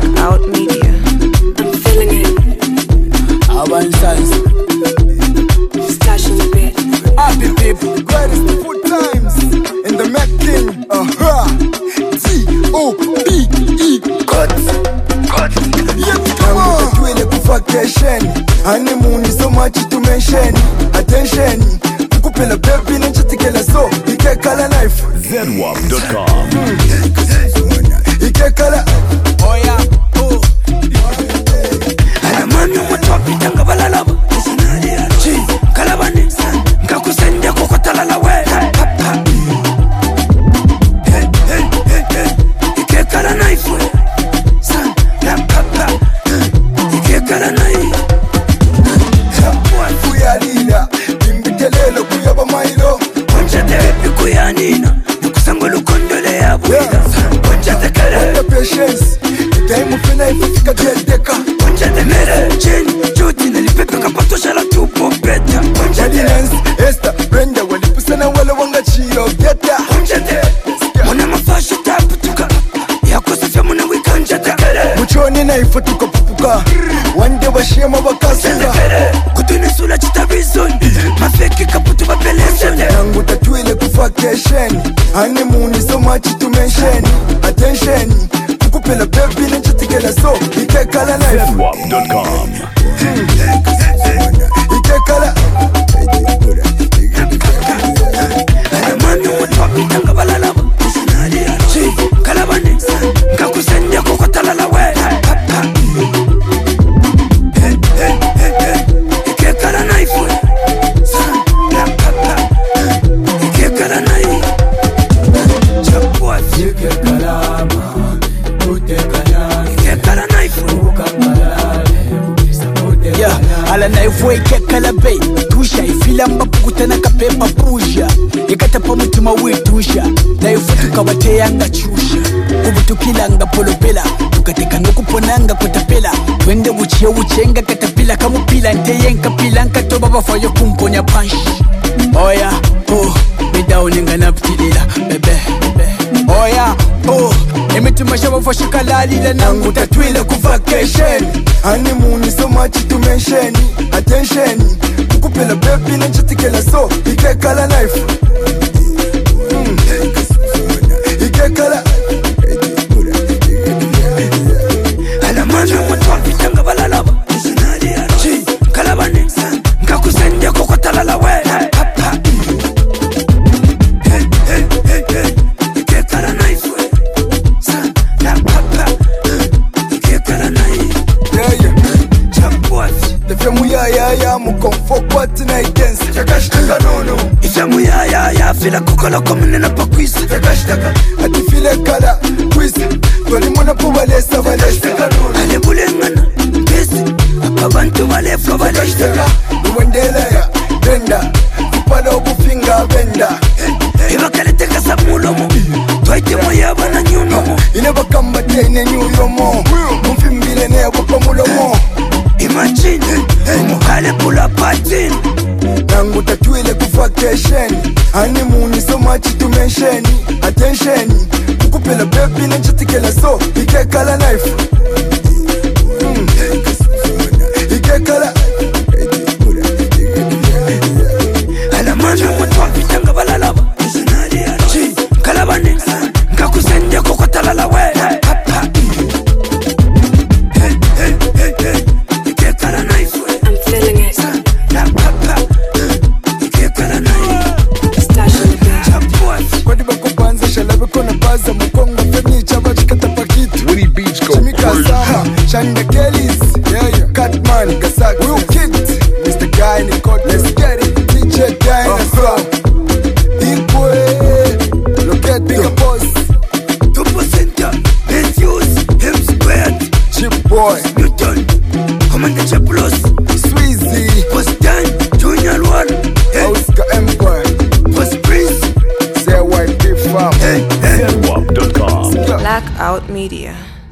Blackout Media. I'm feeling it. Avanzas. Stash in the bed. Happy people. Greatest food times in the making. T-O-B-E. Cut. Yep, come on. Tuele ku vacation. Honeymoon is so much to mention. Attention. Kupela baby nanchatikela so. Ikekala knife. ZWAP.com. Ikekala. Oh yeah. Oh. Alamami umutwapita ngabalalaba Chi, kalabani Ngakusende kukotalala we Ikekala naifwe San, la papa Ikekala naifwe Kuyalila, imbitelelo kuyaba mailo. Konjate kuyanina Nukusangolo kondole ya buida Konjate kere The patience, time ufina ifika jendeka. Konjate mere Cheni, juti nalipepe kapato shala tupo beta Konjate Lens, Esther, Brenda, walipusana wale wanga chio geta. Konjate Muna mafasha taputuka Yakusafya muna wikonjate kere Muchoni na ifa tukapupuka. Wande washema wakasanga. Kutunisula chitabizoni Mafeki kaputu wapelezoni Nangu tatuile ku vacation. Honeymoon is so much to mention. Attention, kukupela baby nanchatikela so. Ikekala knife. ZWAP.com. Ikekala. Alamami umutwapita ngabalalaba Chi, kalabani Ngakusende kukotalala we Ikekala naifwe La papa Ikekala naifwe Chapwazi Ikekala naifwe Yeah, ala na ifwe kekala bay Tusha ifila mbapukutana kapepa pusha Ikatapa mutima witusha Na ifu tukawateyanga chusha Kubutukilanga polopela Tukatekanga kuponanga kutapela Twende wuchie wuchenga katapila Kamupila nteyenka pilanka toba bafayo kumponya punch Oya, oh, midauninga naptilila Bebe, oya, oh Imitima shaba fashuka lalila nangu tatwile ku vacation Honeymoon is so much to mention. Attention, kukupela baby nanchatikela so. Ikekala knife. Ikekala. Alamami umutwapita ngabalalaba Chi, kalabani Ngakusende kukotalala we Ikekala naifwe San, la papa Ikekala naifwe Yeah. Chapwazi Tefemu ya mukomfo kwati na idensi. Chakashtaka nono. Ifyamu ya fila kukolo komunena pakwisa Chakashtaka. Atifile kala. Kwisi. Tolimona po valesa valesa. Alebulengana, pesi Abantu baleflo baleshta Uwendela ya. Benda. Kupala okufinga benda. Ibakaleteka sa mulomo Twaite moya bana nyunomo Inebakamba tene nyuyomo. Mfimbile ne wapa mulomo. Imagine, umukale pula patini Nangu tatuile ku vacation. Honeymoon is so much to mention. Attention, kukupela baby nanchatikela so. Ikekala knife. Ikekala. Alamami umutwapita ngabalalaba Chi, kalabani Ngakusende kukotalala we Ikekala naifwe I'm feeling it. La papa Ikekala naifwe Stash in the bed. Chapwazi Kwadi bakubanza shalabe kona baza mukonga furniture bachikata pakitu. Woody Beats go Jimmy crazy. Kasama, Shanda Kellys, Catman, Gasaki, Will Kid, Mr. Guy, Nicole, let's get it, DJ Dinosaur, Equal, look at Bigger Boss, Tupo center, let's use him squared Chip Boy, Newton, Commander Chaplos Sweezy, Post Dan, Junior One Oscar Empire, Post Prince Say White Big Farm. ZWAP.com. Blackout Media.